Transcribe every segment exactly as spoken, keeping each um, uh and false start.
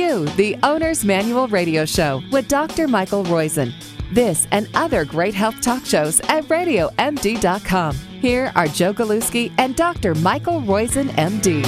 to the Owner's Manual Radio Show with Doctor Michael Roizen. This and other great health talk shows at radio m d dot com. Here are Joe Galuski and Doctor Michael Roizen, M D.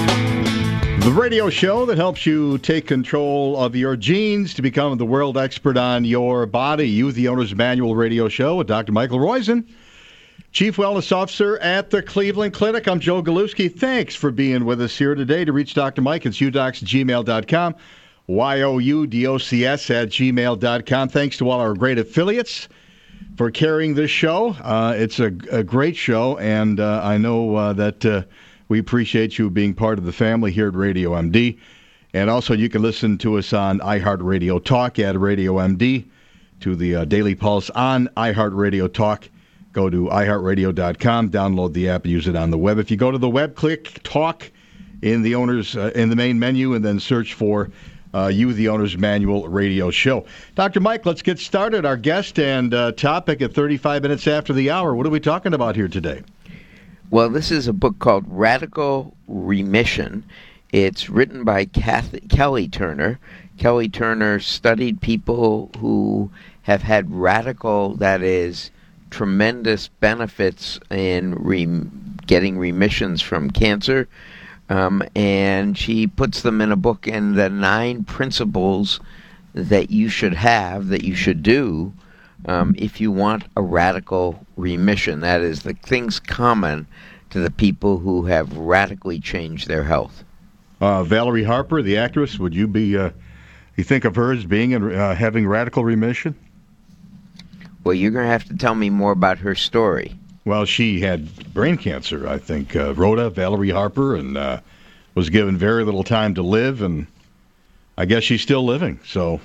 The radio show that helps you take control of your genes to become the world expert on your body. You, the Owner's Manual Radio Show with Doctor Michael Roizen, Chief Wellness Officer at the Cleveland Clinic. I'm Joe Galuski. Thanks for being with us here today. To reach Doctor Mike, it's u docs at gmail dot com, Y O U D O C S at gmail dot com. Thanks to all our great affiliates for carrying this show. Uh, it's a, a great show, and uh, I know uh, that uh, we appreciate you being part of the family here at Radio M D. And also, you can listen to us on iHeartRadio Talk at Radio M D, to the uh, Daily Pulse on iHeartRadio Talk. Go to i heart radio dot com, download the app, and use it on the web. If you go to the web, click Talk in the owner's uh, in the main menu, and then search for uh, You, the Owner's Manual Radio Show. Doctor Mike, let's get started. Our guest and uh, topic at thirty-five minutes after the hour. What are we talking about here today? Well, this is a book called Radical Remission. It's written by Kathy, Kelly Turner. Kelly Turner studied people who have had radical, that is, tremendous benefits in re- getting remissions from cancer, um, and she puts them in a book in the nine principles that you should have, that you should do, Um, if you want a radical remission. That is, the things common to the people who have radically changed their health. Uh, Valerie Harper, the actress, would you be, uh, you think of her as being in, uh, having radical remission? Well, you're going to have to tell me more about her story. Well, she had brain cancer, I think. Uh, Rhoda, Valerie Harper, and uh, was given very little time to live, and I guess she's still living, so...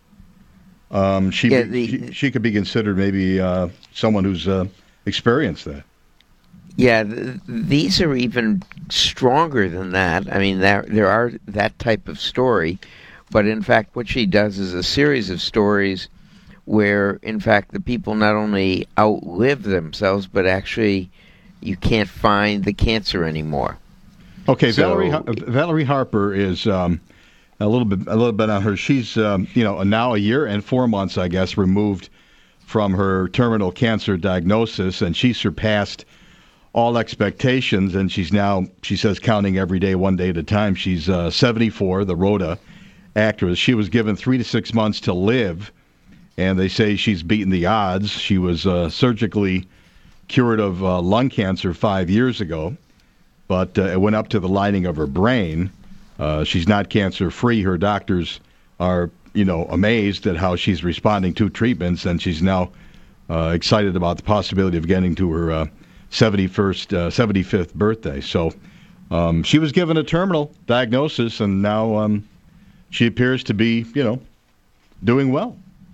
Um, she, yeah, the, she she could be considered maybe uh, someone who's uh, experienced that. Yeah, th- these are even stronger than that. I mean, there there are that type of story, but in fact, what she does is a series of stories where, in fact, the people not only outlive themselves, but actually you can't find the cancer anymore. Okay, so, Valerie Valerie Harper is. Um, A little bit, a little bit on her. She's, um, you know, now a year and four months, I guess, removed from her terminal cancer diagnosis, and she surpassed all expectations. And she's now, she says, counting every day, one day at a time. She's uh, seventy-four, the Rhoda actress. She was given three to six months to live, and they say she's beaten the odds. She was uh, surgically cured of uh, lung cancer five years ago, but uh, it went up to the lining of her brain. Uh, she's not cancer-free. Her doctors are, you know, amazed at how she's responding to treatments, and she's now uh, excited about the possibility of getting to her uh, seventy-first, uh, seventy-fifth birthday. So um, she was given a terminal diagnosis, and now um, she appears to be, you know, doing well.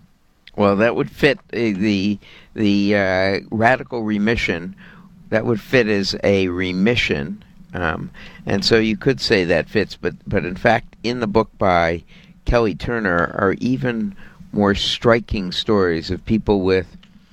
Well, that would fit uh, the the uh, radical remission. That would fit as a remission. Um, and so you could say that fits, but, but in fact, in the book by Kelly Turner are even more striking stories of people with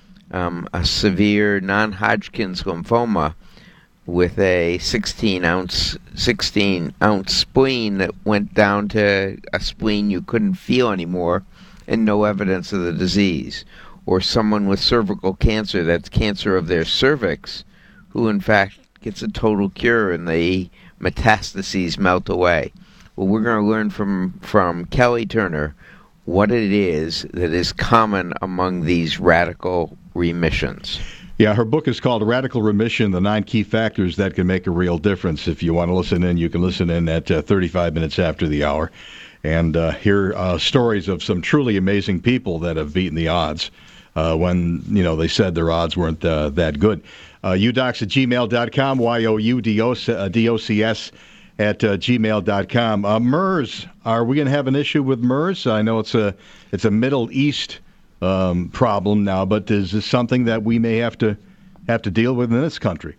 um, a severe non-Hodgkin's lymphoma with a sixteen ounce sixteen ounce spleen that went down to a spleen you couldn't feel anymore and no evidence of the disease. Or someone with cervical cancer, that's cancer of their cervix, who in fact gets a total cure and the metastases melt away. Well, we're going to learn from, from Kelly Turner what it is that is common among these radical remissions. Yeah, her book is called Radical Remission, The Nine Key Factors That Can Make a Real Difference. If you want to listen in, you can listen in at uh, thirty-five minutes after the hour and uh, hear uh, stories of some truly amazing people that have beaten the odds uh, when, you know, they said their odds weren't uh, that good. Uh, u docs at gmail dot com, Y O U D O C S at uh, gmail dot com. Uh, MERS, are we going to have an issue with MERS? I know it's a it's a Middle East um, problem now, but is this something that we may have to have to deal with in this country?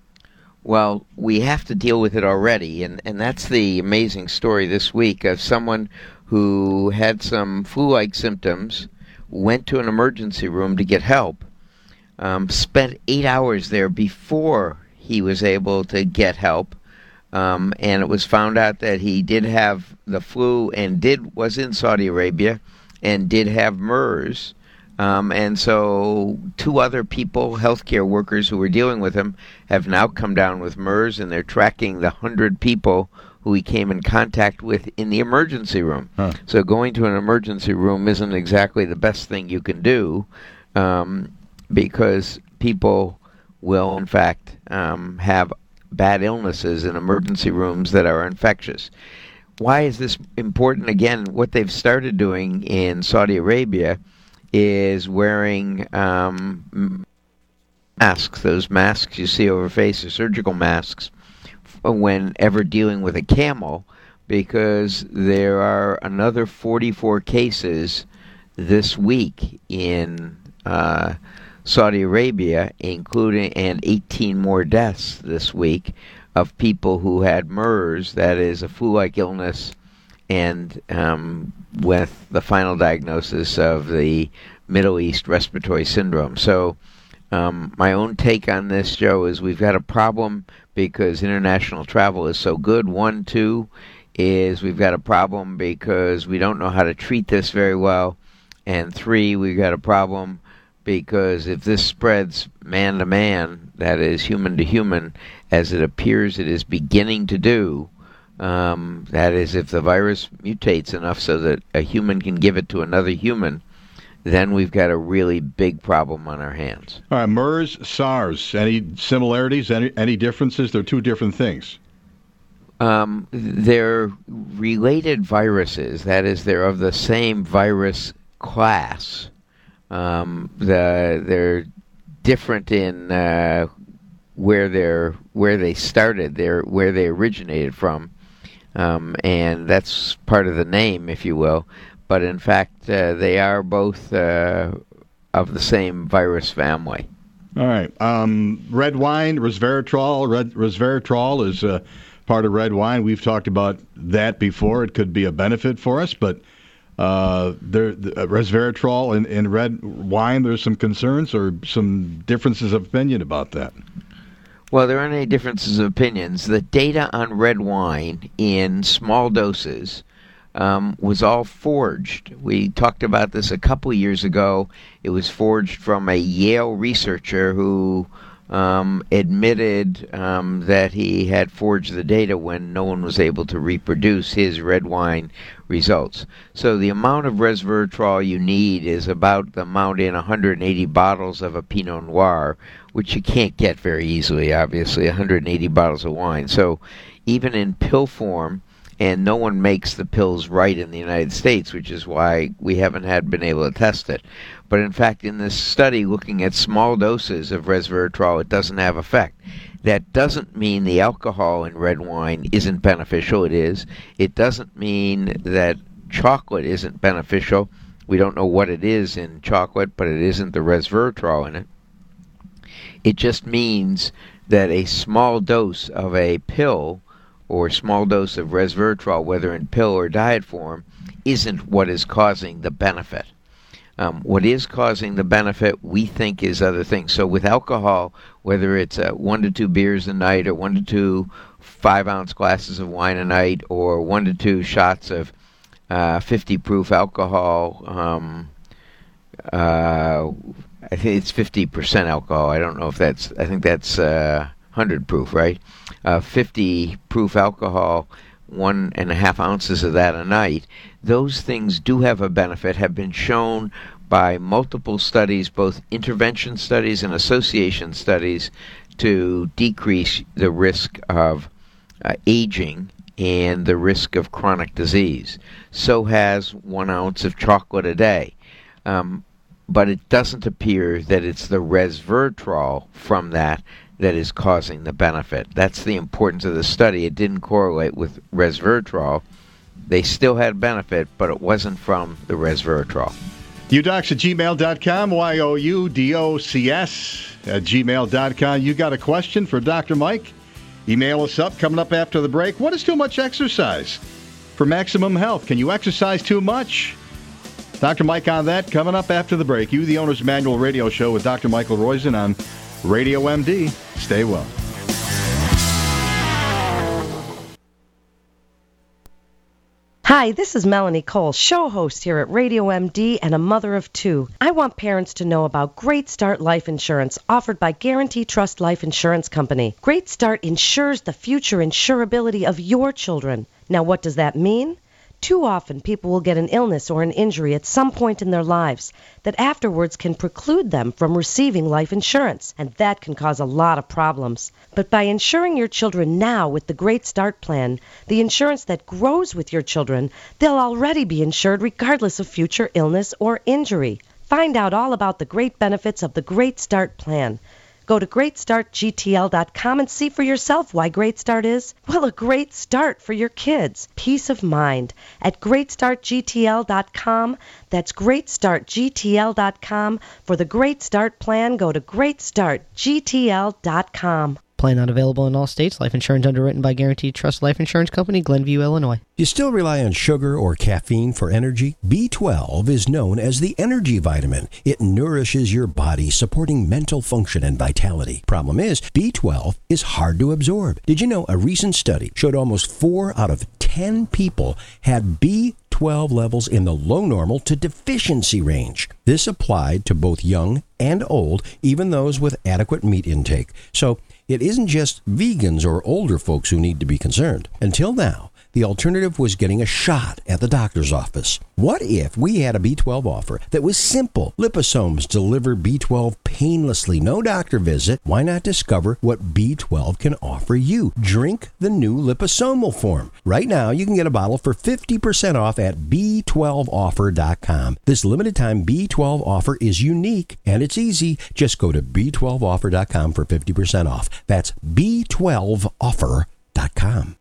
Well, we have to deal with it already, and, and that's the amazing story this week of someone who had some flu-like symptoms, went to an emergency room to get help, um, spent eight hours there before he was able to get help, Um, and it was found out that he did have the flu and did was in Saudi Arabia and did have MERS. Um, and so two other people, healthcare workers who were dealing with him, have now come down with MERS, and they're tracking the one hundred people who he came in contact with in the emergency room. Huh. So going to an emergency room isn't exactly the best thing you can do, um, because people will, in fact, um, have bad illnesses in emergency rooms that are infectious. Why is this important? Again, what they've started doing in Saudi Arabia is wearing um, masks, those masks you see over faces, surgical masks, whenever dealing with a camel, because there are another forty-four cases this week in uh, Saudi Arabia, including and eighteen more deaths this week of people who had MERS, that is a flu-like illness, and um, with the final diagnosis of the Middle East respiratory syndrome. So um, my own take on this, Joe, is we've got a problem because international travel is so good. One, two, is we've got a problem because we don't know how to treat this very well. And three, we've got a problem because if this spreads man to man, that is human to human, as it appears it is beginning to do, um, that is if the virus mutates enough so that a human can give it to another human, then we've got a really big problem on our hands. All right, MERS, SARS, any similarities, any, any differences? They're two different things. Um, they're related viruses. That is, they're of the same virus class. Um, the, they're different in uh, where they're where they started, they're where they originated from, um, and that's part of the name, if you will. But in fact, uh, they are both uh, of the same virus family. All right. Um, red wine, resveratrol. Red, resveratrol is uh, part of red wine. We've talked about that before. It could be a benefit for us, but uh, there, the, uh, resveratrol in, in red wine, there's some concerns or some differences of opinion about that. Well, there aren't any differences of opinions. The data on red wine in small doses Um, was all forged. We talked about this a couple years ago. It was forged from a Yale researcher who um, admitted um, that he had forged the data when no one was able to reproduce his red wine results. So the amount of resveratrol you need is about the amount in one hundred eighty bottles of a Pinot Noir, which you can't get very easily, obviously, one hundred eighty bottles of wine. So even in pill form, and no one makes the pills right in the United States, which is why we haven't had been able to test it. But in fact, in this study looking at small doses of resveratrol, it doesn't have effect. That doesn't mean the alcohol in red wine isn't beneficial. It is. It doesn't mean that chocolate isn't beneficial. We don't know what it is in chocolate, but it isn't the resveratrol in it. It just means that a small dose of a pill or small dose of resveratrol, whether in pill or diet form, isn't what is causing the benefit. Um, what is causing the benefit, we think, is other things. So with alcohol, whether it's uh, one to two beers a night or one to two five-ounce glasses of wine a night or one to two shots of uh, fifty proof alcohol, um, uh, I think it's fifty percent alcohol. I don't know if that's, I think that's uh, one hundred proof, right? Uh, fifty proof alcohol, one and a half ounces of that a night. Those things do have a benefit, have been shown by multiple studies, both intervention studies and association studies, to decrease the risk of uh, aging and the risk of chronic disease. So has one ounce of chocolate a day. Um, but it doesn't appear that it's the resveratrol from that that is causing the benefit. That's the importance of the study. It didn't correlate with resveratrol. They still had benefit, but it wasn't from the resveratrol. Youdocs at gmail dot com, Y O U D O C S at gmail dot com. You got a question for Doctor Mike? Email us up. Coming up after the break, what is too much exercise for maximum health? Can you exercise too much? Doctor Mike on that, coming up after the break. You, the Owner's Manual Radio Show with Doctor Michael Roizen on Radio M D. Stay well. Hi, this is Melanie Cole, show host here at Radio M D and a mother of two. I want parents to know about Great Start Life Insurance offered by Guarantee Trust Life Insurance Company. Great Start insures the future insurability of your children. Now, what does that mean? Too often, people will get an illness or an injury at some point in their lives that afterwards can preclude them from receiving life insurance, and that can cause a lot of problems. But by insuring your children now with the Great Start Plan, the insurance that grows with your children, they'll already be insured regardless of future illness or injury. Find out all about the great benefits of the Great Start Plan. Go to great start G T L dot com and see for yourself why Great Start is, well, a great start for your kids. Peace of mind at great start G T L dot com. That's great start G T L dot com. For the Great Start Plan, go to great start G T L dot com. Plan not available in all states. Life insurance underwritten by Guaranteed Trust Life Insurance Company, Glenview, Illinois. You still rely on sugar or caffeine for energy? B twelve is known as the energy vitamin. It nourishes your body, supporting mental function and vitality. Problem is, B twelve is hard to absorb. Did you know a recent study showed almost four out of ten people had B twelve levels in the low normal to deficiency range? This applied to both young and old, even those with adequate meat intake. So, it isn't just vegans or older folks who need to be concerned. Until now, the alternative was getting a shot at the doctor's office. What if we had a B twelve offer that was simple? Liposomes deliver B twelve painlessly, no doctor visit. Why not discover what B twelve can offer you? Drink the new liposomal form. Right now, you can get a bottle for fifty percent off at B twelve offer dot com. This limited time B twelve offer is unique and it's easy. Just go to B twelve offer dot com for fifty percent off. That's B twelve offer dot com.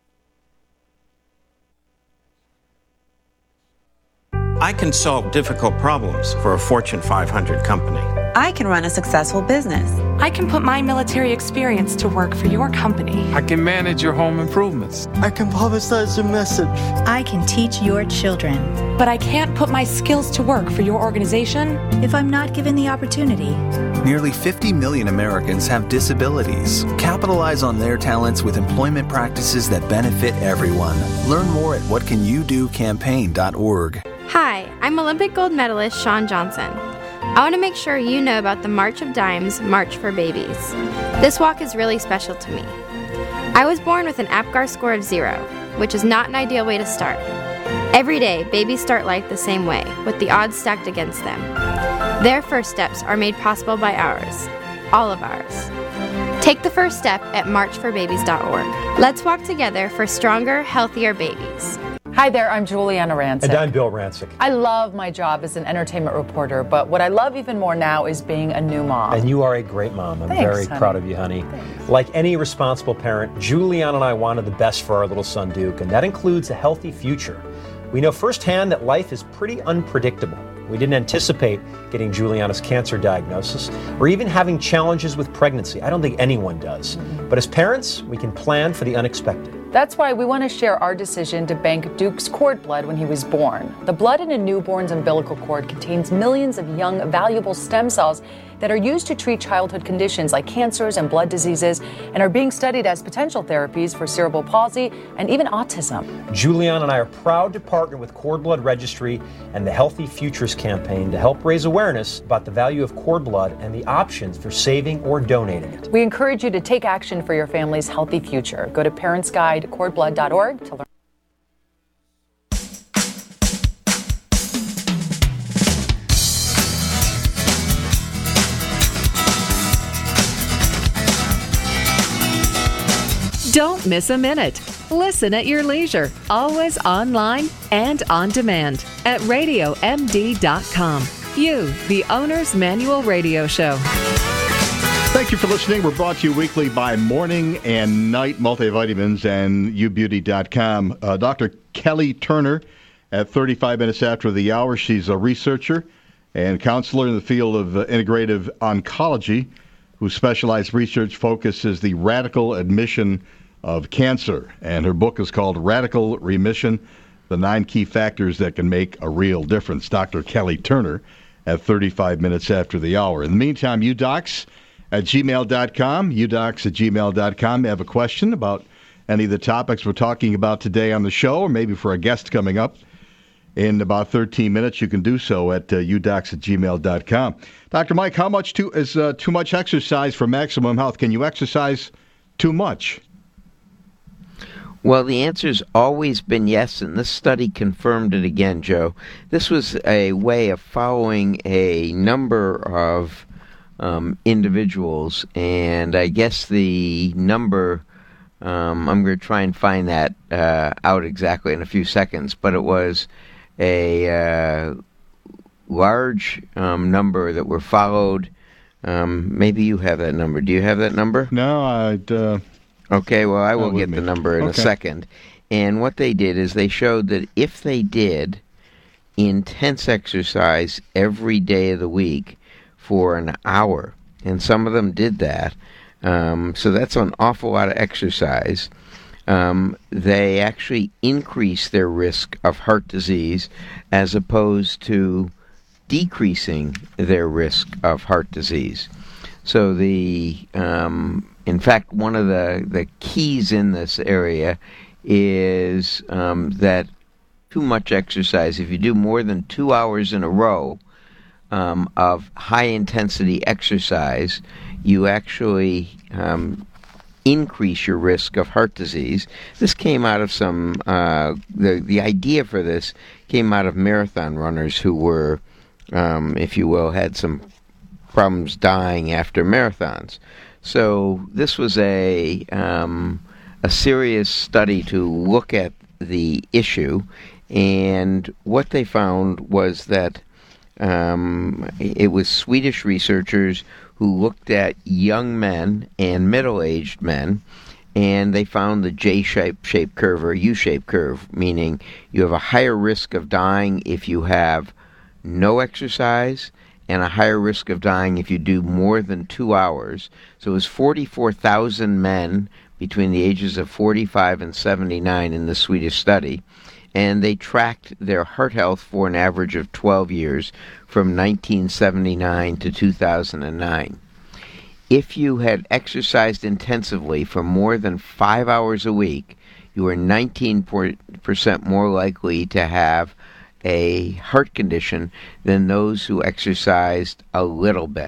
I can solve difficult problems for a Fortune five hundred company. I can run a successful business. I can put my military experience to work for your company. I can manage your home improvements. I can publicize your message. I can teach your children. But I can't put my skills to work for your organization if I'm not given the opportunity. Nearly fifty million Americans have disabilities. Capitalize on their talents with employment practices that benefit everyone. Learn more at what can you do campaign dot org. Hi, I'm Olympic gold medalist Shawn Johnson. I want to make sure you know about the March of Dimes March for Babies. This walk is really special to me. I was born with an APGAR score of zero, which is not an ideal way to start. Every day, babies start life the same way, with the odds stacked against them. Their first steps are made possible by ours, all of ours. Take the first step at march for babies dot org. Let's walk together for stronger, healthier babies. Hi there, I'm Juliana Rancic. And I'm Bill Rancic. I love my job as an entertainment reporter, but what I love even more now is being a new mom. And you are a great mom. I'm Thanks, very honey. proud of you, honey. Thanks. Like any responsible parent, Juliana and I wanted the best for our little son, Duke, and that includes a healthy future. We know firsthand that life is pretty unpredictable. We didn't anticipate getting Juliana's cancer diagnosis or even having challenges with pregnancy. I don't think anyone does. Mm-hmm. But as parents, we can plan for the unexpected. That's why we want to share our decision to bank Duke's cord blood when he was born. The blood in a newborn's umbilical cord contains millions of young, valuable stem cells that are used to treat childhood conditions like cancers and blood diseases and are being studied as potential therapies for cerebral palsy and even autism. Juliana and I are proud to partner with Cord Blood Registry and the Healthy Futures campaign to help raise awareness about the value of cord blood and the options for saving or donating it. We encourage you to take action for your family's healthy future. Go to parents guide cord blood dot org to learn. Don't miss a minute. Listen at your leisure, always online and on demand at radio M D dot com. You, the Owner's Manual Radio Show. Thank you for listening. We're brought to you weekly by Morning and Night Multivitamins and u beauty dot com. Uh, Doctor Kelly Turner at thirty-five minutes after the hour. She's a researcher and counselor in the field of uh, integrative oncology, whose specialized research focuses the radical admission of cancer. And her book is called Radical Remission, the nine key factors that can make a real difference. Doctor Kelly Turner at thirty-five minutes after the hour. In the meantime, udocs at gmail dot com, udocs at gmail dot com. Have a question about any of the topics we're talking about today on the show, or maybe for a guest coming up in about thirteen minutes, you can do so at uh, u docs at gmail dot com. Doctor Mike, how much too, is uh, too much exercise for maximum health? Can you exercise too much? Well, the answer's always been yes, and this study confirmed it again, Joe. This was a way of following a number of um, individuals, and I guess the number, um, I'm going to try and find that uh, out exactly in a few seconds, but it was a uh, large um, number that were followed. Um, maybe you have that number. Do you have that number? No, I'd... Uh... Okay, well, I will get the number in okay. a second. And what they did is they showed that if they did intense exercise every day of the week for an hour, and some of them did that, um, so that's an awful lot of exercise, um, they actually increased their risk of heart disease as opposed to decreasing their risk of heart disease. So the... Um, In fact, one of the, the keys in this area is um, that too much exercise, if you do more than two hours in a row um, of high-intensity exercise, you actually um, increase your risk of heart disease. This came out of some, uh, the, the idea for this came out of marathon runners who were, um, if you will, had some problems dying after marathons. So this was a um, a serious study to look at the issue, and what they found was that um, it was Swedish researchers who looked at young men and middle-aged men, and they found the J-shaped shape curve or U-shaped curve, meaning you have a higher risk of dying if you have no exercise, and a higher risk of dying if you do more than two hours. So it was forty-four thousand men between the ages of forty-five and seventy-nine in the Swedish study, and they tracked their heart health for an average of twelve years from nineteen seventy-nine to two thousand nine. If you had exercised intensively for more than five hours a week, you were nineteen percent more likely to have a heart condition than those who exercised a little bit.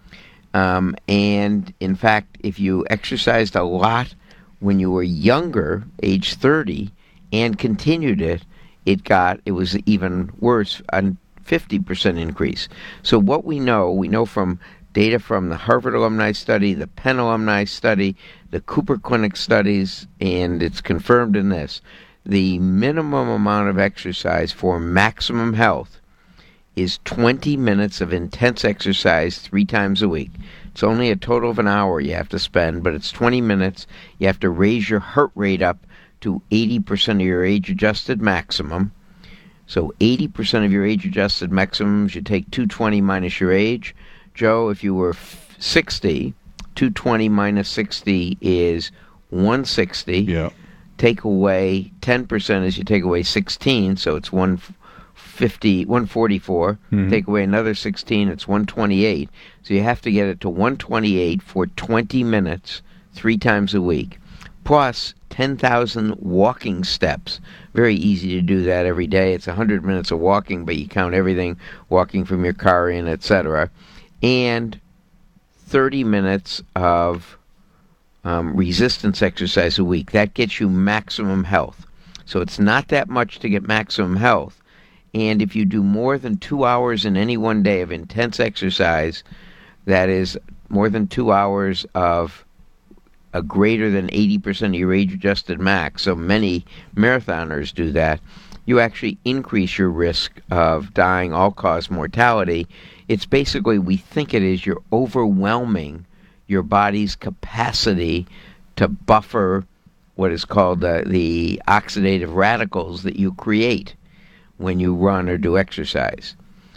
Um, and in fact, if you exercised a lot when you were younger, age thirty, and continued it, it got, it was even worse, a fifty percent increase. So what we know, we know from data from the Harvard Alumni Study, the Penn Alumni Study, the Cooper Clinic studies, and it's confirmed in this, the minimum amount of exercise for maximum health is twenty minutes of intense exercise three times a week. It's only a total of an hour you have to spend, but it's twenty minutes. You have to raise your heart rate up to eighty percent of your age-adjusted maximum. So eighty percent of your age-adjusted maximum, you take two hundred twenty minus your age. Joe, if you were sixty, two hundred twenty minus sixty is one hundred sixty. Yeah. Take away ten percent as you take away sixteen, so it's one fifty, one forty-four. Mm-hmm. Take away another sixteen, it's one twenty-eight. So you have to get it to one twenty-eight for twenty minutes, three times a week, plus ten thousand walking steps. Very easy to do that every day. It's one hundred minutes of walking, but you count everything, walking from your car in, et cetera. And thirty minutes of Um, resistance exercise a week. That gets you maximum health. So it's not that much to get maximum health. And if you do more than two hours in any one day of intense exercise, that is more than two hours of a greater than eighty percent of your age-adjusted max, so many marathoners do that, you actually increase your risk of dying all-cause mortality. It's basically, we think it is, you're overwhelming your body's capacity to buffer what is called uh, the oxidative radicals that you create when you run or do exercise.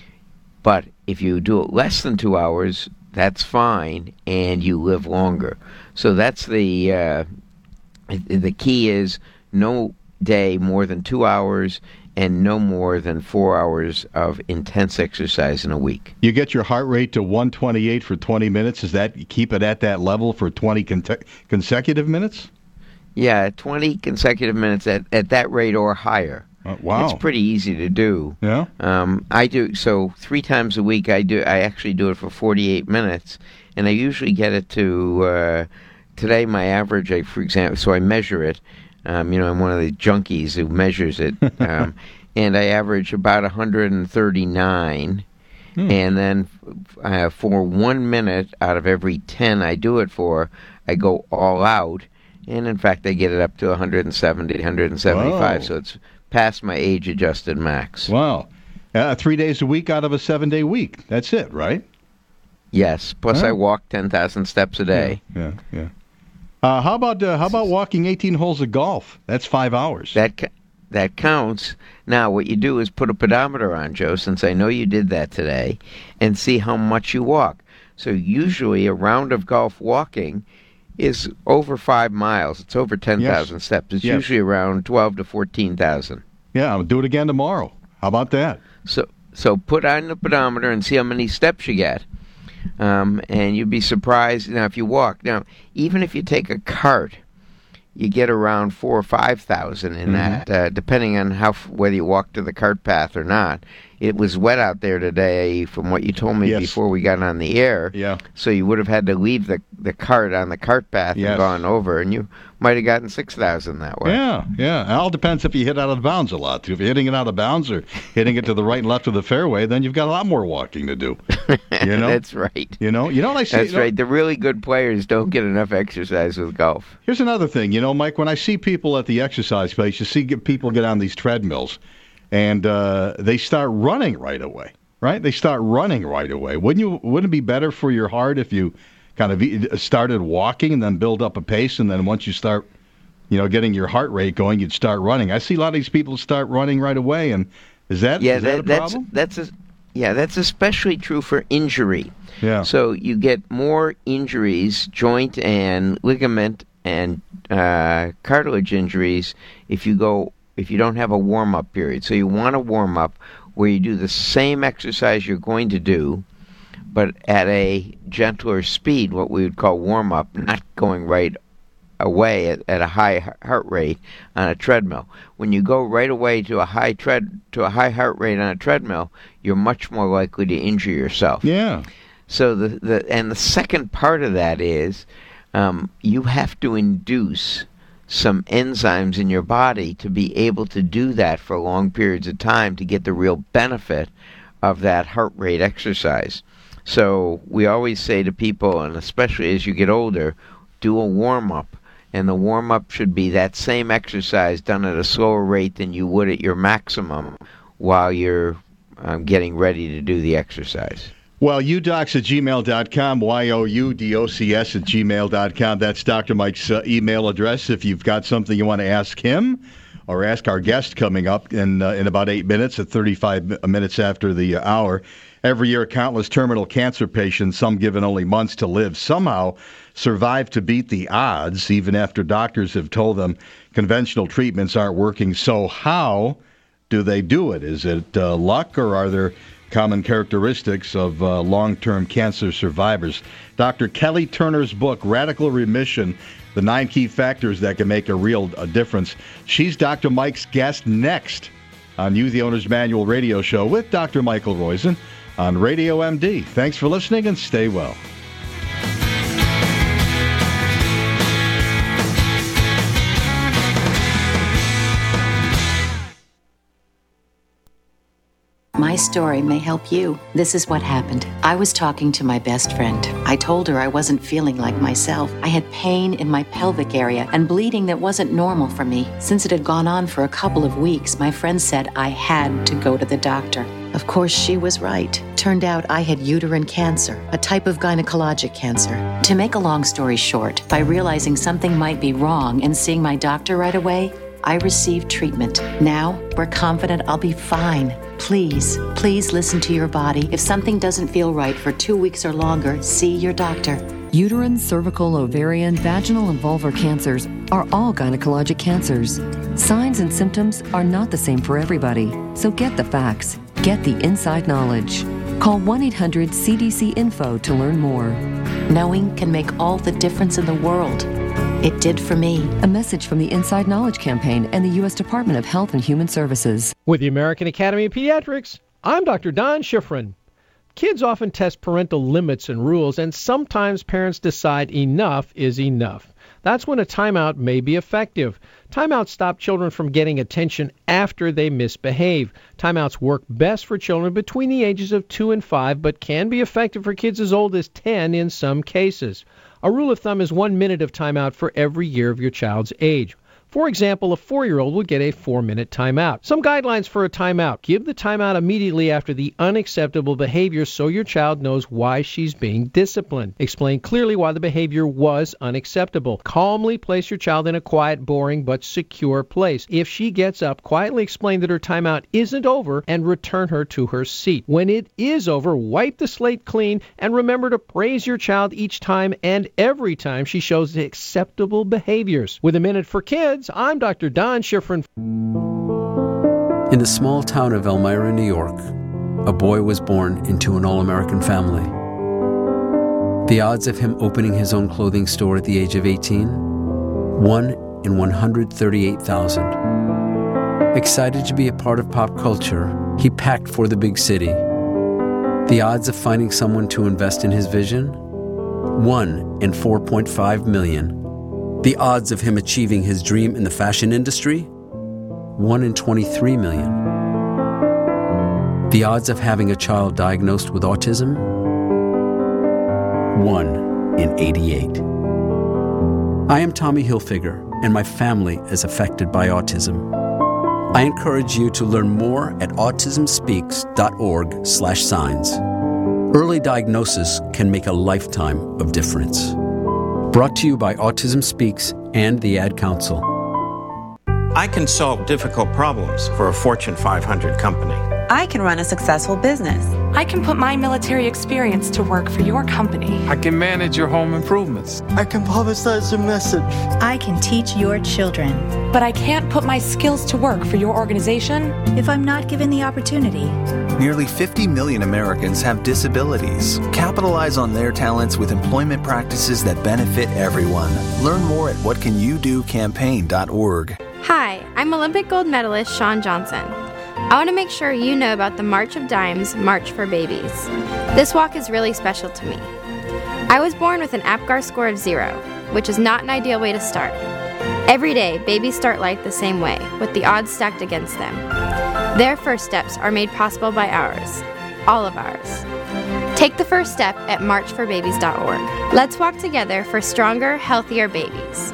But if you do it less than two hours, that's fine, and you live longer. So that's the uh, the key is no day more than two hours and no more than four hours of intense exercise in a week. You get your heart rate to one twenty-eight for twenty minutes. Does that keep it at that level for twenty con- consecutive minutes? Yeah, twenty consecutive minutes at, at that rate or higher. Uh, wow. It's pretty easy to do. Yeah. Um, I do, so three times a week I do. I actually do it for forty-eight minutes, and I usually get it to, uh, today my average, I, for example, so I measure it. Um, you know, I'm one of the junkies who measures it. Um, and I average about one hundred thirty-nine. Hmm. And then uh, for one minute out of every ten I do it for, I go all out. And in fact, I get it up to one hundred seventy, one hundred seventy-five. Whoa. So it's past my age-adjusted max. Wow. Uh, three days a week out of a seven-day week. That's it, right? Yes. Plus, oh. I walk ten thousand steps a day. Yeah, yeah. yeah. Uh, how about uh, how about walking eighteen holes of golf? That's five hours. That ca- that counts. Now, what you do is put a pedometer on, Joe, since I know you did that today, and see how much you walk. So usually a round of golf walking is over five miles. It's over ten thousand yes. steps. It's yes. usually around twelve to fourteen thousand. Yeah, I'll do it again tomorrow. How about that? So so put on the pedometer and see how many steps you get. Um, and you'd be surprised. Now, if you walk, now, even if you take a cart, you get around four or five thousand in mm-hmm. that, uh, depending on how whether you walk to the cart path or not. It was wet out there today, from what you told me yes. before we got on the air. Yeah. So you would have had to leave the the cart on the cart path yes. and gone over, and you might have gotten six thousand that way. Yeah, yeah. It all depends if you hit out of bounds a lot too. If you're hitting it out of bounds or hitting it to the right and left of the fairway, then you've got a lot more walking to do. You know. That's right. You know. You know what I see. That's you know, right. The really good players don't get enough exercise with golf. Here's another thing. You know, Mike. When I see people at the exercise place, you see people get on these treadmills. And uh, they start running right away, right? They start running right away. Wouldn't you? Wouldn't it be better for your heart if you kind of started walking and then build up a pace, and then once you start, you know, getting your heart rate going, you'd start running? I see a lot of these people start running right away, and is that yeah, is that, that a problem? That's that's a, yeah, that's especially true for injury. Yeah. So you get more injuries, joint and ligament and uh, cartilage injuries, if you go. If you don't have a warm-up period. So you want a warm-up where you do the same exercise you're going to do, but at a gentler speed, what we would call warm-up, not going right away at, at a high heart rate on a treadmill. When you go right away to a high tread to a high heart rate on a treadmill, you're much more likely to injure yourself. Yeah. So the, the and the second part of that is um, you have to induce some enzymes in your body to be able to do that for long periods of time to get the real benefit of that heart rate exercise. So we always say to people, and especially as you get older, do a warm-up. And the warm-up should be that same exercise done at a slower rate than you would at your maximum while you're um, getting ready to do the exercise. Well, youdocs at gmail dot com, Y O U D O C S at gmail dot com. That's Doctor Mike's uh, email address. If you've got something you want to ask him or ask our guest coming up in, uh, in about eight minutes at thirty-five minutes after the hour. Every year, countless terminal cancer patients, some given only months to live, somehow survive to beat the odds, even after doctors have told them conventional treatments aren't working. So how do they do it? Is it uh, luck, or are there common characteristics of uh, long-term cancer survivors? Doctor Kelly Turner's book, Radical Remission, the nine key factors that can make a real a difference. She's Doctor Mike's guest next on You, the Owner's Manual radio show with Doctor Michael Roizen on Radio M D. Thanks for listening and stay well. My story may help you. This is what happened. I was talking to my best friend. I told her I wasn't feeling like myself. I had pain in my pelvic area and bleeding that wasn't normal for me. Since it had gone on for a couple of weeks, my friend said I had to go to the doctor. Of course, she was right. Turned out I had uterine cancer, a type of gynecologic cancer. To make a long story short, by realizing something might be wrong and seeing my doctor right away, I received treatment. Now, we're confident I'll be fine. Please, please listen to your body. If something doesn't feel right for two weeks or longer, see your doctor. Uterine, cervical, ovarian, vaginal, and vulvar cancers are all gynecologic cancers. Signs and symptoms are not the same for everybody, so get the facts. Get the inside knowledge. Call one eight hundred C D C info to learn more. Knowing can make all the difference in the world. It did for me. A message from the Inside Knowledge Campaign and the U S Department of Health and Human Services. With the American Academy of Pediatrics, I'm Doctor Don Schifrin. Kids often test parental limits and rules, and sometimes parents decide enough is enough. That's when a timeout may be effective. Timeouts stop children from getting attention after they misbehave. Timeouts work best for children between the ages of two and five, but can be effective for kids as old as ten in some cases. A rule of thumb is one minute of timeout for every year of your child's age. For example, a four-year-old will get a four-minute timeout. Some guidelines for a timeout. Give the timeout immediately after the unacceptable behavior so your child knows why she's being disciplined. Explain clearly why the behavior was unacceptable. Calmly place your child in a quiet, boring, but secure place. If she gets up, quietly explain that her timeout isn't over and return her to her seat. When it is over, wipe the slate clean and remember to praise your child each time and every time she shows acceptable behaviors. With a Minute for Kids, I'm Doctor Don Schifrin. In the small town of Elmira, New York, a boy was born into an all-American family. The odds of him opening his own clothing store at the age of eighteen? one in one hundred thirty-eight thousand. Excited to be a part of pop culture, he packed for the big city. The odds of finding someone to invest in his vision? one in four point five million. The odds of him achieving his dream in the fashion industry? one in twenty-three million. The odds of having a child diagnosed with autism? one in eighty-eight. I am Tommy Hilfiger, and my family is affected by autism. I encourage you to learn more at autism speaks dot org slash signs. Early diagnosis can make a lifetime of difference. Brought to you by Autism Speaks and the Ad Council. I can solve difficult problems for a Fortune five hundred company. I can run a successful business. I can put my military experience to work for your company. I can manage your home improvements. I can publicize a message. I can teach your children. But I can't put my skills to work for your organization if I'm not given the opportunity. Nearly fifty million Americans have disabilities. Capitalize on their talents with employment practices that benefit everyone. Learn more at what can you do campaign dot org. Hi, I'm Olympic gold medalist Shawn Johnson. I want to make sure you know about the March of Dimes, March for Babies. This walk is really special to me. I was born with an APGAR score of zero, which is not an ideal way to start. Every day, babies start life the same way, with the odds stacked against them. Their first steps are made possible by ours, all of ours. Take the first step at march for babies dot org. Let's walk together for stronger, healthier babies.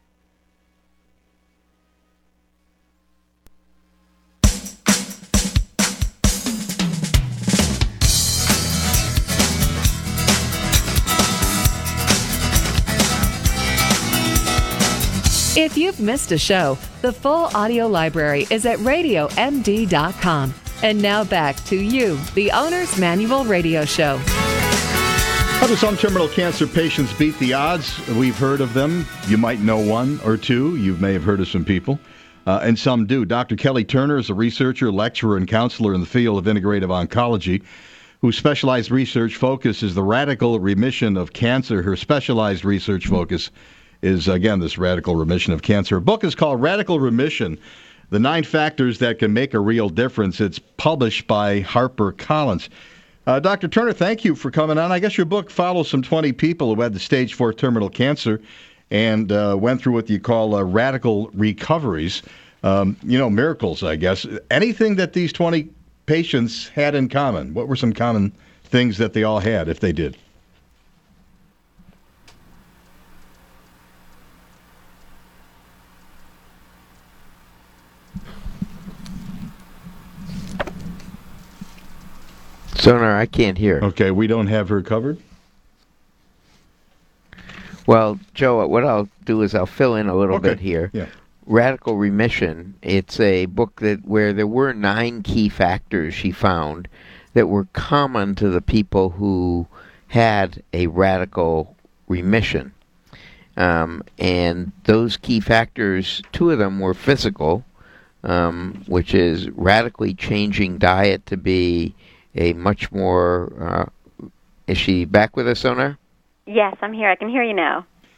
If you've missed a show, the full audio library is at radio m d dot com. And now back to you, the Owner's Manual Radio Show. How do some terminal cancer patients beat the odds? We've heard of them. You might know one or two. You may have heard of some people. Uh, and some do. Doctor Kelly Turner is a researcher, lecturer, and counselor in the field of integrative oncology, whose specialized research focus is the radical remission of cancer. Her specialized research focus is, again, this radical remission of cancer. Her book is called Radical Remission, The Nine Factors That Can Make a Real Difference. It's published by HarperCollins. Uh, Doctor Turner, thank you for coming on. I guess your book follows some twenty people who had the stage four terminal cancer and uh, went through what you call uh, radical recoveries. Um, you know, miracles, I guess. Anything that these twenty patients had in common? What were some common things that they all had, if they did? Sonar, I can't hear. Okay, we don't have her covered? Well, Joe, what I'll do is I'll fill in a little okay. bit here. Yeah. Radical Remission, it's a book that where there were nine key factors she found that were common to the people who had a radical remission. Um, and those key factors, two of them were physical, um, which is radically changing diet to be a much more... Uh, is she back with us, Sonar? Yes, I'm here. I can hear you now.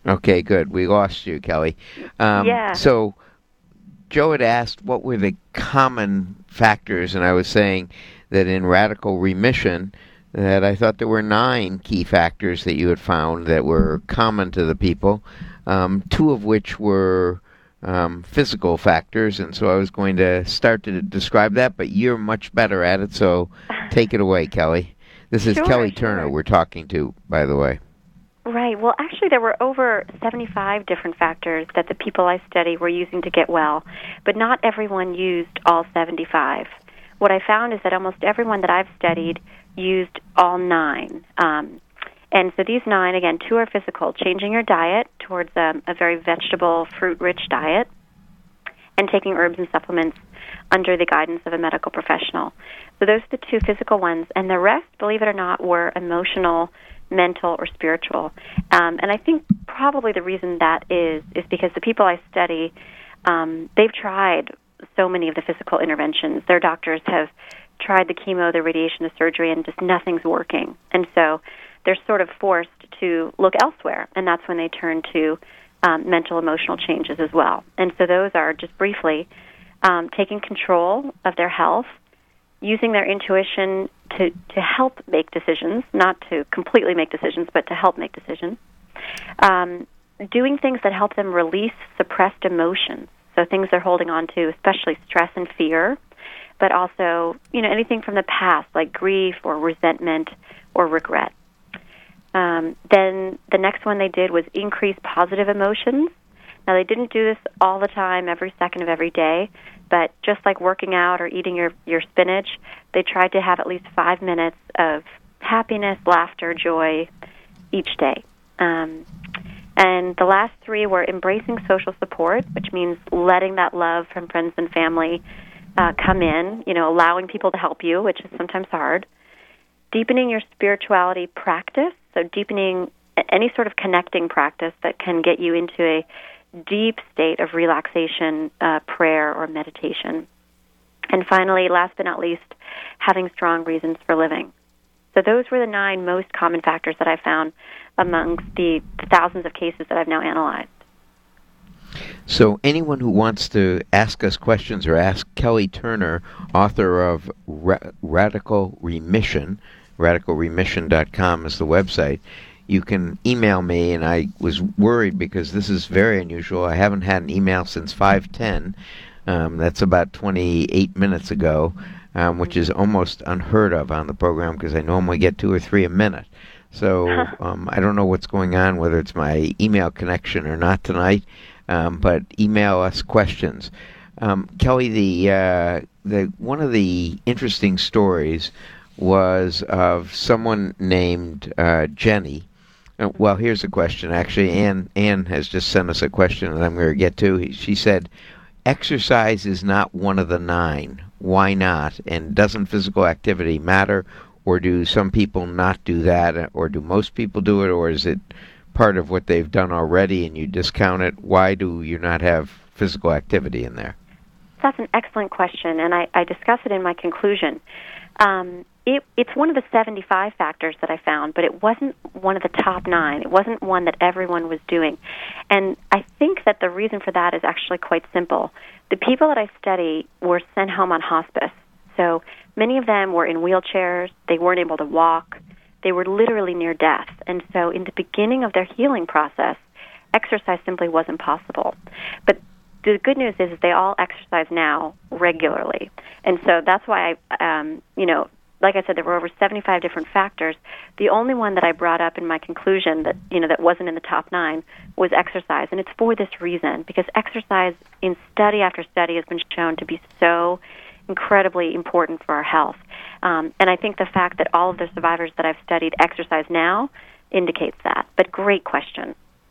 Okay, good. We lost you, Kelly. Um, yeah. So Joe had asked what were the common factors, and I was saying that in radical remission, that I thought there were nine key factors that you had found that were common to the people, um, two of which were um, physical factors, and so I was going to start to describe that, but you're much better at it, so take it away, Kelly. This is Sure, Kelly sure. Turner we're talking to, by the way. Right. Well, actually, there were over seventy-five different factors that the people I study were using to get well, but not everyone used all seventy-five. What I found is that almost everyone that I've studied used all nine. Um, and so these nine, again, two are physical, changing your diet towards um, a very vegetable, fruit-rich diet, and taking herbs and supplements under the guidance of a medical professional. So those are the two physical ones, and the rest, believe it or not, were emotional, mental, or spiritual. Um, and I think probably the reason that is is because the people I study, um, they've tried so many of the physical interventions. Their doctors have tried the chemo, the radiation, the surgery, and just nothing's working. And so they're sort of forced to look elsewhere, and that's when they turn to um, mental, emotional changes as well. And so those are, just briefly, um, taking control of their health, using their intuition to, to help make decisions, not to completely make decisions, but to help make decisions, um, doing things that help them release suppressed emotions, so things they're holding on to, especially stress and fear, but also, you know, anything from the past, like grief or resentment or regret. Um, then the next one they did was increase positive emotions. Now, they didn't do this all the time, every second of every day, but just like working out or eating your, your spinach, they tried to have at least five minutes of happiness, laughter, joy each day. Um, and the last three were embracing social support, which means letting that love from friends and family uh, come in, you know, allowing people to help you, which is sometimes hard. Deepening your spirituality practice, so deepening any sort of connecting practice that can get you into a deep state of relaxation, uh, prayer, or meditation. And finally, last but not least, having strong reasons for living. So those were the nine most common factors that I found amongst the thousands of cases that I've now analyzed. So anyone who wants to ask us questions or ask Kelly Turner, author of Ra- Radical Remission, radical remission dot com is the website, you can email me, and I was worried because this is very unusual. I haven't had an email since five ten. Um, that's about twenty-eight minutes ago, um, which is almost unheard of on the program because I normally get two or three a minute. So um, I don't know what's going on, whether it's my email connection or not tonight, um, but email us questions. Um, Kelly, the uh, the one of the interesting stories was of someone named uh, Jenny. Uh, well, here's a question. Actually, Ann, Ann has just sent us a question that I'm going to get to. She said, exercise is not one of the nine. Why not? And doesn't physical activity matter? Or do some people not do that? Or do most people do it? Or is it part of what they've done already and you discount it? Why do you not have physical activity in there? That's an excellent question, and I, I discuss it in my conclusion. Um, it, it's one of the seventy-five factors that I found, but it wasn't one of the top nine. It wasn't one that everyone was doing. And I think that the reason for that is actually quite simple. The people that I study were sent home on hospice. So many of them were in wheelchairs. They weren't able to walk. They were literally near death. And so in the beginning of their healing process, exercise simply wasn't possible. But the good news is they all exercise now regularly. And so that's why, I, um, you know, like I said, there were over seventy-five different factors. The only one that I brought up in my conclusion that, you know, that wasn't in the top nine was exercise. And it's for this reason, because exercise in study after study has been shown to be so incredibly important for our health. Um, and I think the fact that all of the survivors that I've studied exercise now indicates that. But great question.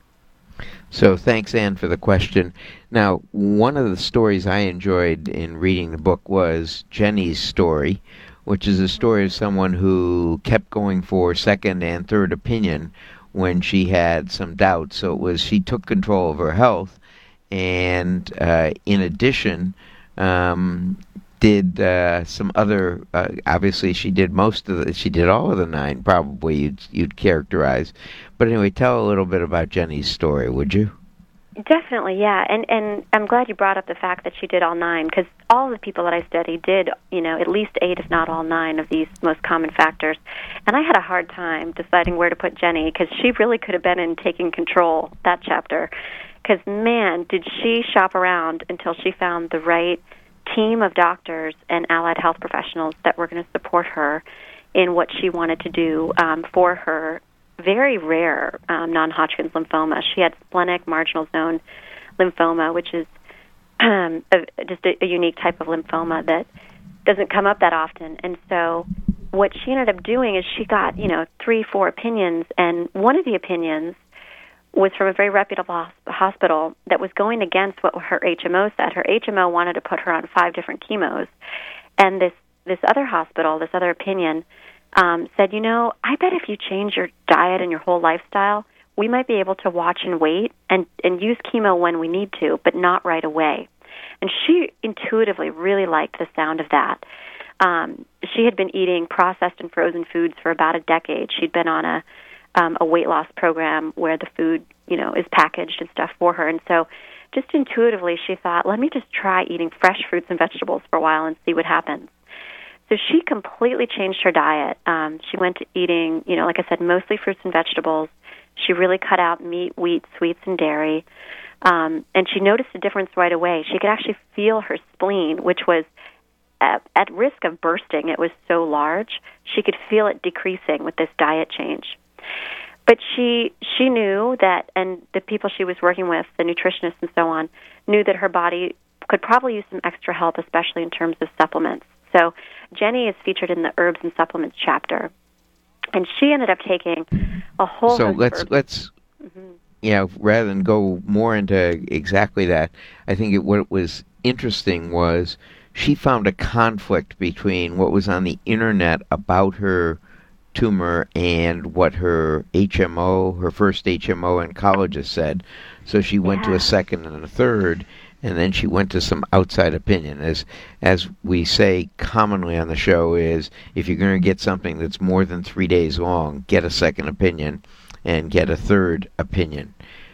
So thanks, Ann, for the question. Now, one of the stories I enjoyed in reading the book was Jenny's story, which is a story of someone who kept going for second and third opinion when she had some doubts. So it was she took control of her health, and uh, in addition, um, did uh, some other. Uh, obviously, she did most of the. She did all of the nine. Probably you'd you'd characterize. But anyway, tell a little bit about Jenny's story, would you? Definitely, yeah, and and I'm glad you brought up the fact that she did all nine, because all the people that I studied did, you know, at least eight, if not all nine, of these most common factors. And I had a hard time deciding where to put Jenny, because she really could have been in Taking Control, that chapter, because, man, did she shop around until she found the right team of doctors and allied health professionals that were going to support her in what she wanted to do um, for her very rare um, non-Hodgkin's lymphoma. She had splenic marginal zone lymphoma, which is um, a, just a, a unique type of lymphoma that doesn't come up that often. And so what she ended up doing is she got, you know, three, four opinions, and one of the opinions was from a very reputable hospital that was going against what her H M O said. Her H M O wanted to put her on five different chemos, and this, this other hospital, this other opinion, Um, said, you know, I bet if you change your diet and your whole lifestyle, we might be able to watch and wait and, and use chemo when we need to, but not right away. And she intuitively really liked the sound of that. Um, she had been eating processed and frozen foods for about a decade. She'd been on a um, a weight loss program where the food, you know, is packaged and stuff for her. And so just intuitively she thought, let me just try eating fresh fruits and vegetables for a while and see what happens. So she completely changed her diet. Um, she went to eating, you know, like I said, mostly fruits and vegetables. She really cut out meat, wheat, sweets, and dairy. Um, and she noticed a difference right away. She could actually feel her spleen, which was at, at risk of bursting. It was so large. She could feel it decreasing with this diet change. But she she knew that, and the people she was working with, the nutritionists and so on, knew that her body could probably use some extra help, especially in terms of supplements. So Jenny is featured in the herbs and supplements chapter, and she ended up taking a whole. So let's herbs. let's mm-hmm. you know, rather than go more into exactly that, I think it, what was interesting was she found a conflict between what was on the internet about her tumor and what her H M O, her first H M O oncologist said. So she went yeah. to a second and a third. And then she went to some outside opinion. As as we say commonly on the show is, if you're going to get something that's more than three days long, get a second opinion and get a third opinion.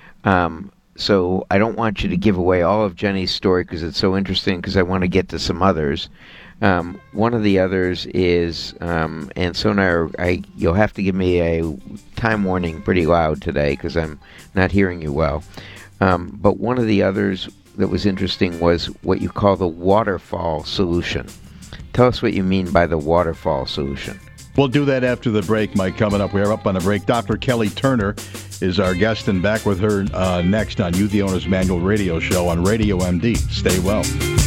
Um, so I don't want you to give away all of Jenny's story because it's so interesting, because I want to get to some others. Um, one of the others is, um, and so now I, you'll have to give me a time warning pretty loud today because I'm not hearing you well. Um, but one of the others that was interesting was what you call the waterfall solution. Tell us what you mean by the waterfall solution. We'll do that after the break, Mike. Coming up, we are up on a break. Doctor Kelly Turner is our guest, and back with her uh, next on You, the Owner's Manual radio show on Radio M D. Stay well.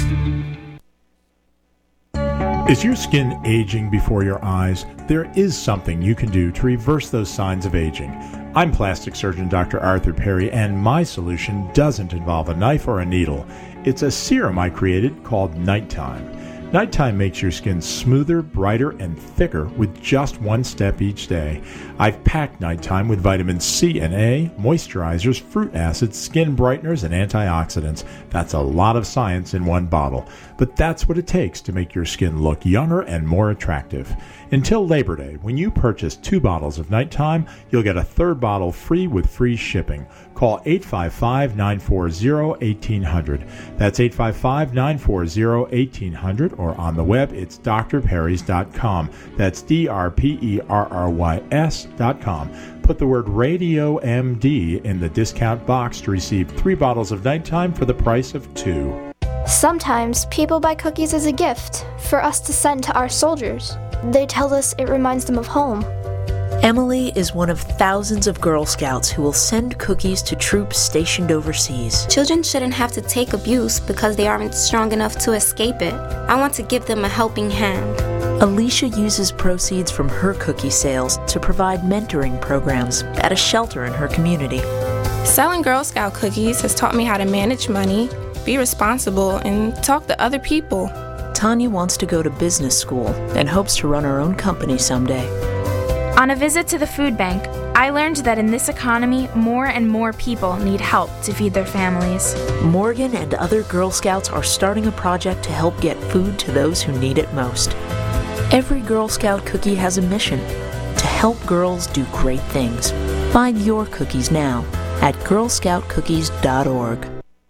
Is your skin aging before your eyes? There is something you can do to reverse those signs of aging. I'm plastic surgeon Doctor Arthur Perry, and my solution doesn't involve a knife or a needle. It's a serum I created called Nighttime. Nighttime makes your skin smoother, brighter, and thicker with just one step each day. I've packed Nighttime with vitamin C and A, moisturizers, fruit acids, skin brighteners, and antioxidants. That's a lot of science in one bottle. But that's what it takes to make your skin look younger and more attractive. Until Labor Day, when you purchase two bottles of Nighttime, you'll get a third bottle free with free shipping. Call eight five five, nine four zero, one eight zero zero. That's eight five five, nine four zero, one eight zero zero, or on the web, it's d r perrys dot com. That's D R P E R R Y S dot com. Put the word Radio M D in the discount box to receive three bottles of Nighttime for the price of two. Sometimes people buy cookies as a gift for us to send to our soldiers. They tell us it reminds them of home. Emily is one of thousands of Girl Scouts who will send cookies to troops stationed overseas. Children shouldn't have to take abuse because they aren't strong enough to escape it. I want to give them a helping hand. Alicia uses proceeds from her cookie sales to provide mentoring programs at a shelter in her community. Selling Girl Scout cookies has taught me how to manage money, be responsible, and talk to other people. Tanya wants to go to business school and hopes to run her own company someday. On a visit to the food bank, I learned that in this economy, more and more people need help to feed their families. Morgan and other Girl Scouts are starting a project to help get food to those who need it most. Every Girl Scout cookie has a mission to help girls do great things. Find your cookies now at girl scout cookies dot org.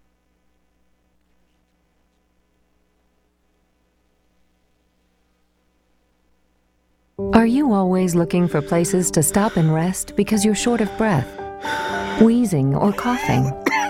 Are you always looking for places to stop and rest because you're short of breath, wheezing, or coughing?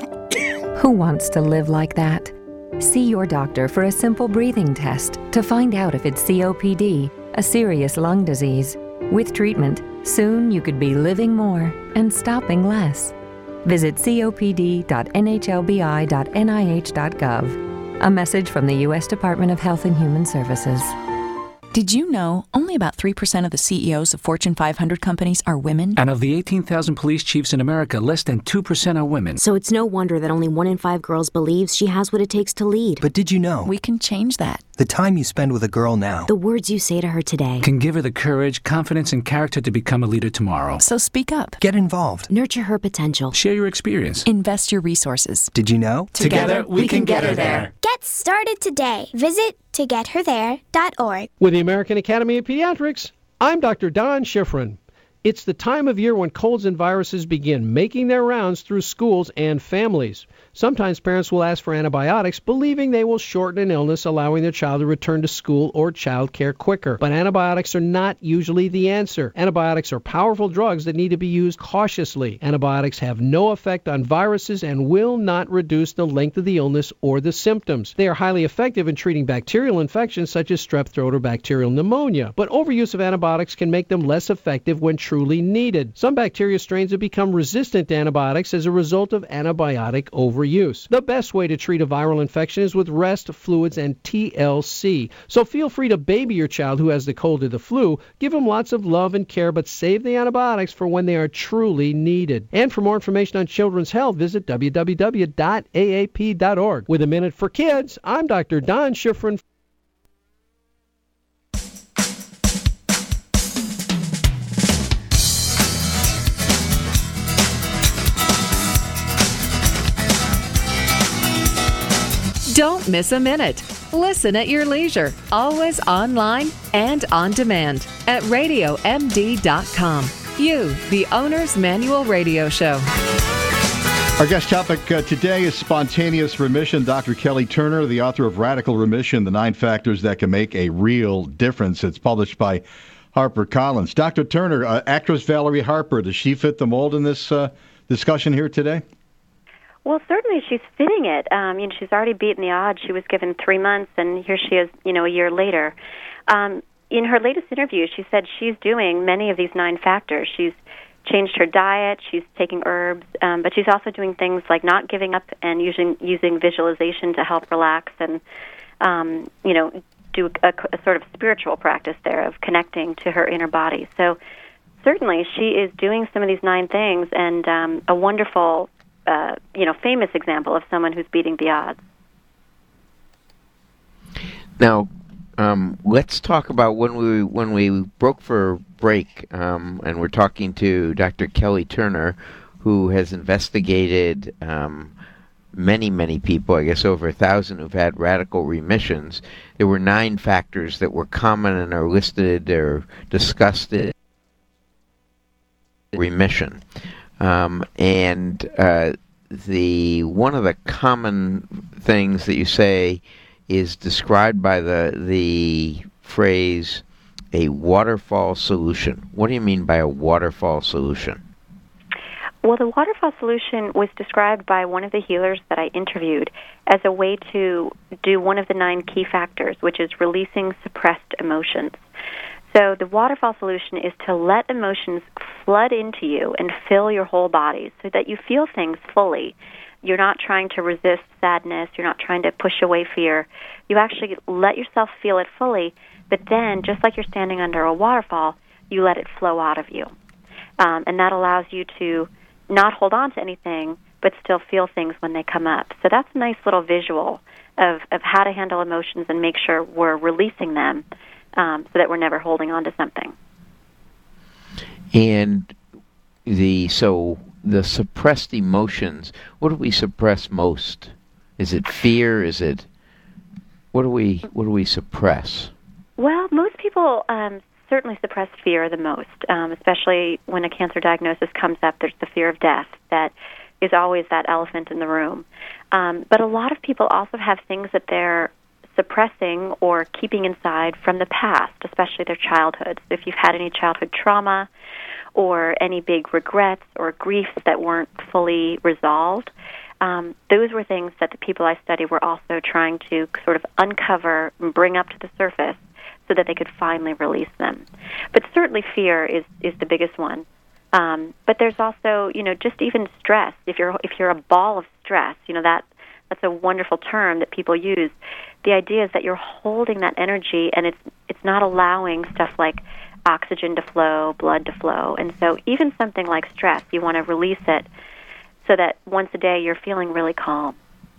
Who wants to live like that? See your doctor for a simple breathing test to find out if it's C O P D, a serious lung disease. With treatment, soon you could be living more and stopping less. Visit C O P D dot N H L B I dot N I H dot gov. A message from the U S Department of Health and Human Services. Did you know only about three percent of the C E Os of Fortune five hundred companies are women? And of the eighteen thousand police chiefs in America, less than two percent are women. So it's no wonder that only one in five girls believes she has what it takes to lead. But did you know? We can change that. The time you spend with a girl now, the words you say to her today, can give her the courage, confidence, and character to become a leader tomorrow. So speak up. Get involved. Nurture her potential. Share your experience. Invest your resources. Did you know? Together, Together we can get her there. Get started today. Visit to get her there dot org. With the American Academy of Pediatrics, I'm Doctor Don Schifrin. It's the time of year when colds and viruses begin making their rounds through schools and families. Sometimes parents will ask for antibiotics, believing they will shorten an illness, allowing their child to return to school or child care quicker. But antibiotics are not usually the answer. Antibiotics are powerful drugs that need to be used cautiously. Antibiotics have no effect on viruses and will not reduce the length of the illness or the symptoms. They are highly effective in treating bacterial infections such as strep throat or bacterial pneumonia. But overuse of antibiotics can make them less effective when truly needed. Some bacteria strains have become resistant to antibiotics as a result of antibiotic overuse. The best way to treat a viral infection is with rest, fluids, and T L C. So feel free to baby your child who has the cold or the flu. Give them lots of love and care, but save the antibiotics for when they are truly needed. And for more information on children's health, visit w w w dot a a p dot org. With a Minute for Kids, I'm Doctor Don Schifrin. Don't miss a minute. Listen at your leisure, always online and on demand at radio m d dot com. You, the Owner's Manual Radio Show. Our guest topic uh, today is spontaneous remission. Doctor Kelly Turner, the author of Radical Remission, the nine factors that can make a real difference. It's published by HarperCollins. Doctor Turner, uh, actress Valerie Harper, does she fit the mold in this uh, discussion here today? Well, certainly she's fitting it. Um, you know, she's already beaten the odds. She was given three months, and here she is, you know, a year later. Um, in her latest interview, she said she's doing many of these nine factors. She's changed her diet, she's taking herbs, um, but she's also doing things like not giving up and using using visualization to help relax and, um, you know, do a, a sort of spiritual practice there of connecting to her inner body. So certainly she is doing some of these nine things, and um, a wonderful Uh, you know, famous example of someone who's beating the odds. Now, um, let's talk about when we when we broke for break, um, and we're talking to Doctor Kelly Turner, who has investigated um, many, many people, I guess over a thousand, who've had radical remissions. There were nine factors that were common and are listed or discussed in remission. Um, and uh, the one of the common things that you say is described by the the phrase a waterfall solution. What do you mean by a waterfall solution? Well, the waterfall solution was described by one of the healers that I interviewed as a way to do one of the nine key factors, which is releasing suppressed emotions. So the waterfall solution is to let emotions flood into you and fill your whole body so that you feel things fully. You're not trying to resist sadness. You're not trying to push away fear. You actually let yourself feel it fully, but then, just like you're standing under a waterfall, you let it flow out of you. Um, and that allows you to not hold on to anything, but still feel things when they come up. So that's a nice little visual of, of how to handle emotions and make sure we're releasing them, Um, so that we're never holding on to something. And the so the suppressed emotions. What do we suppress most? Is it fear? Is it what do we what do we suppress? Well, most people um, certainly suppress fear the most, um, especially when a cancer diagnosis comes up. There's the fear of death that is always that elephant in the room. Um, but a lot of people also have things that they're suppressing or keeping inside from the past, especially their childhood. So if you've had any childhood trauma or any big regrets or griefs that weren't fully resolved, um, those were things that the people I study were also trying to sort of uncover and bring up to the surface so that they could finally release them. But certainly fear is, is the biggest one. Um, but there's also, you know, just even stress. If you're if you're a ball of stress, you know, that that's a wonderful term that people use. The idea is that you're holding that energy, and it's it's not allowing stuff like oxygen to flow, blood to flow. And so even something like stress, you want to release it so that once a day you're feeling really calm.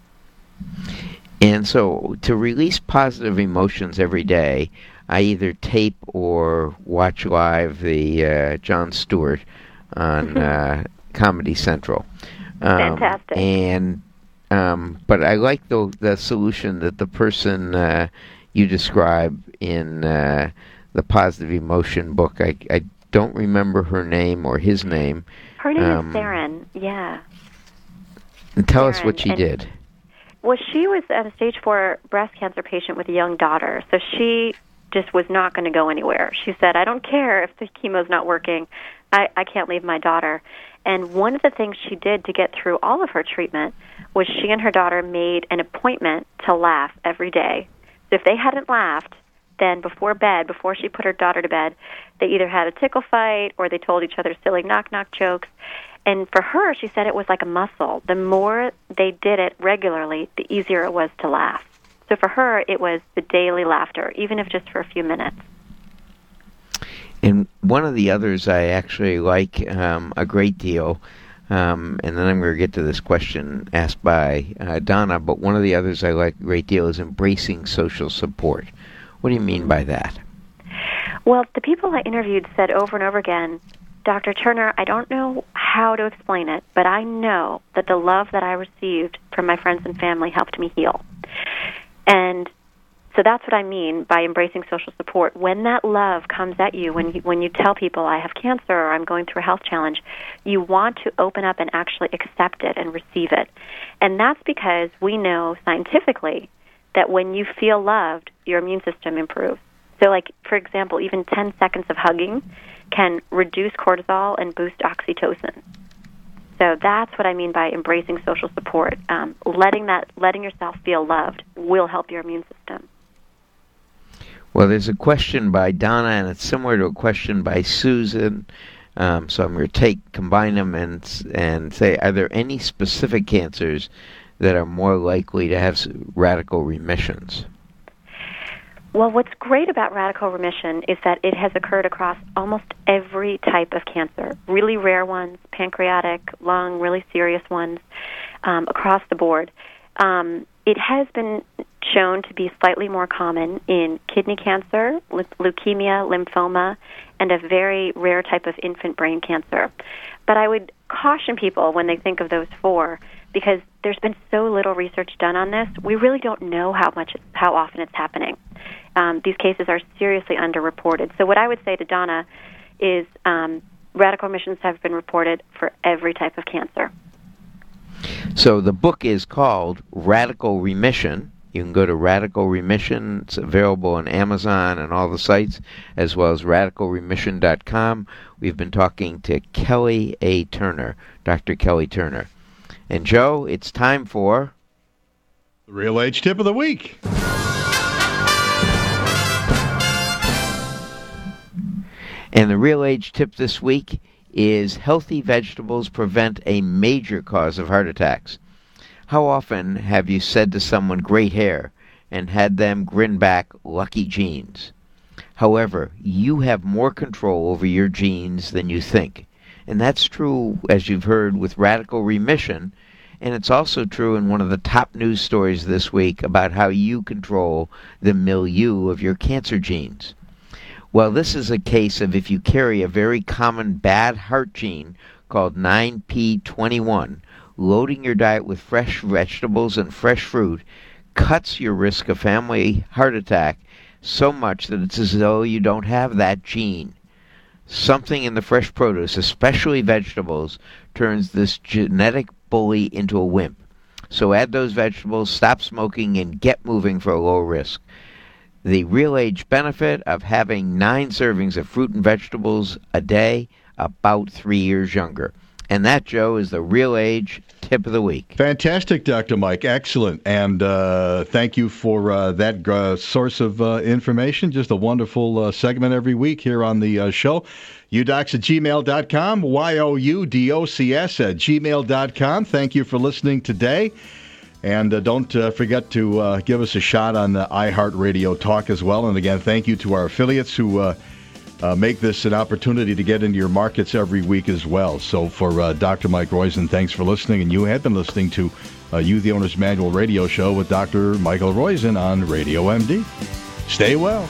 And so to release positive emotions every day, I either tape or watch live the uh, Jon Stewart on uh, Comedy Central. Um, Fantastic. And um, but I like the the solution that the person uh, you describe in uh, the Positive Emotion book. I I don't remember her name or his name. Her name um, is Saren. Yeah. And tell Saren. us what she and, did. Well, she was a stage four breast cancer patient with a young daughter, so she just was not going to go anywhere. She said, I don't care if the chemo's not working. I, I can't leave my daughter. And one of the things she did to get through all of her treatment was she and her daughter made an appointment to laugh every day. So if they hadn't laughed, then before bed, before she put her daughter to bed, they either had a tickle fight or they told each other silly knock-knock jokes. And for her, she said it was like a muscle. The more they did it regularly, the easier it was to laugh. So for her, it was the daily laughter, even if just for a few minutes. And one of the others I actually like um, a great deal, um, and then I'm going to get to this question asked by uh, Donna, but one of the others I like a great deal is embracing social support. What do you mean by that? Well, the people I interviewed said over and over again, Doctor Turner, I don't know how to explain it, but I know that the love that I received from my friends and family helped me heal. And so that's what I mean by embracing social support. When that love comes at you, when you, when you tell people I have cancer or I'm going through a health challenge, you want to open up and actually accept it and receive it. And that's because we know scientifically that when you feel loved, your immune system improves. So like, for example, even ten seconds of hugging can reduce cortisol and boost oxytocin. So that's what I mean by embracing social support. Um, letting that, letting yourself feel loved will help your immune system. Well, there's a question by Donna, and it's similar to a question by Susan. Um, so I'm going to take combine them and and say, are there any specific cancers that are more likely to have radical remissions? Well, what's great about radical remission is that it has occurred across almost every type of cancer, really rare ones, pancreatic, lung, really serious ones, um, across the board. Um, it has been shown to be slightly more common in kidney cancer, le- leukemia, lymphoma, and a very rare type of infant brain cancer. But I would caution people when they think of those four, because there's been so little research done on this, we really don't know how much, how often it's happening. Um, these cases are seriously underreported. So what I would say to Donna is um, radical remissions have been reported for every type of cancer. So the book is called Radical Remission. You can go to Radical Remission. It's available on Amazon and all the sites, as well as radical remission dot com. We've been talking to Kelly A. Turner, Doctor Kelly Turner. And Joe, it's time for the Real Age Tip of the Week. And the Real Age Tip this week is healthy vegetables prevent a major cause of heart attacks. How often have you said to someone, great hair, and had them grin back, lucky genes? However, you have more control over your genes than you think. And that's true, as you've heard, with radical remission. And it's also true in one of the top news stories this week about how you control the milieu of your cancer genes. Well, this is a case of if you carry a very common bad heart gene called nine P twenty-one. Loading your diet with fresh vegetables and fresh fruit cuts your risk of family heart attack so much that it's as though you don't have that gene. Something in the fresh produce, especially vegetables, turns this genetic bully into a wimp. So add those vegetables, stop smoking, and get moving for a low risk. The real age benefit of having nine servings of fruit and vegetables a day, about three years younger. And that, Joe, is the Real Age tip of the week. Fantastic, Doctor Mike. Excellent. And uh, thank you for uh, that uh, source of uh, information. Just a wonderful uh, segment every week here on the uh, show. U docs at gmail dot com, Y O U D O C S at gmail dot com. Thank you for listening today. And uh, don't uh, forget to uh, give us a shot on the iHeartRadio Talk as well. And again, thank you to our affiliates who uh, uh, make this an opportunity to get into your markets every week as well. So for uh, Doctor Mike Roizen, thanks for listening. And you have been listening to uh, You, the Owner's Manual radio show with Doctor Michael Roizen on Radio M D. Stay well.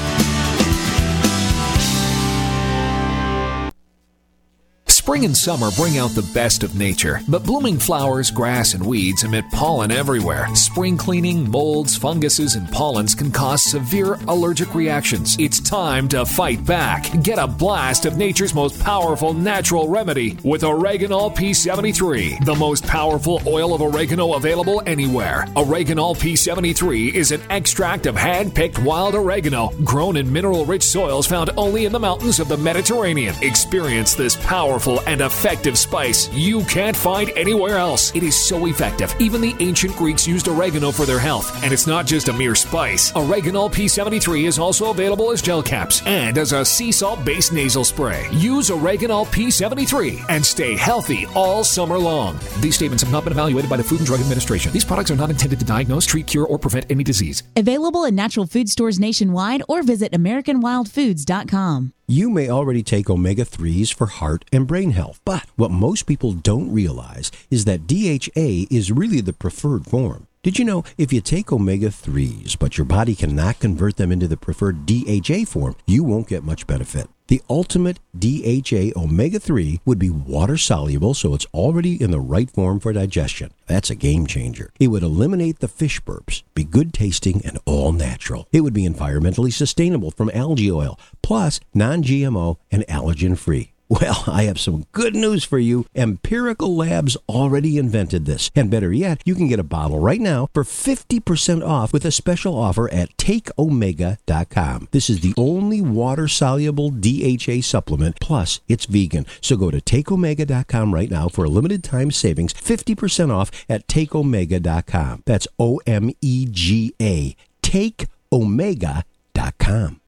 Spring and summer bring out the best of nature, but blooming flowers, grass, and weeds emit pollen everywhere. Spring cleaning, molds, funguses, and pollens can cause severe allergic reactions. It's time to fight back. Get a blast of nature's most powerful natural remedy with Oreganol P seventy-three, the most powerful oil of oregano available anywhere. Oreganol P seventy-three is an extract of hand-picked wild oregano grown in mineral-rich soils found only in the mountains of the Mediterranean. Experience this powerful and effective spice you can't find anywhere else. It is so effective. Even the ancient Greeks used oregano for their health. And it's not just a mere spice. Oreganol P seventy-three is also available as gel caps and as a sea salt-based nasal spray. Use Oreganol P seventy-three and stay healthy all summer long. These statements have not been evaluated by the Food and Drug Administration. These products are not intended to diagnose, treat, cure, or prevent any disease. Available in natural food stores nationwide or visit American Wild Foods dot com. You may already take omega threes for heart and brain health, but what most people don't realize is that D H A is really the preferred form. Did you know if you take omega threes, but your body cannot convert them into the preferred D H A form, you won't get much benefit? The ultimate D H A omega three would be water soluble, so it's already in the right form for digestion. That's a game changer. It would eliminate the fish burps, be good tasting and all natural. It would be environmentally sustainable from algae oil, plus non-G M O and allergen free. Well, I have some good news for you. Empirical Labs already invented this. And better yet, you can get a bottle right now for fifty percent off with a special offer at take omega dot com. This is the only water-soluble D H A supplement, plus it's vegan. So go to take omega dot com right now for a limited time savings, fifty percent off at take omega dot com. That's O M E G A, take omega dot com.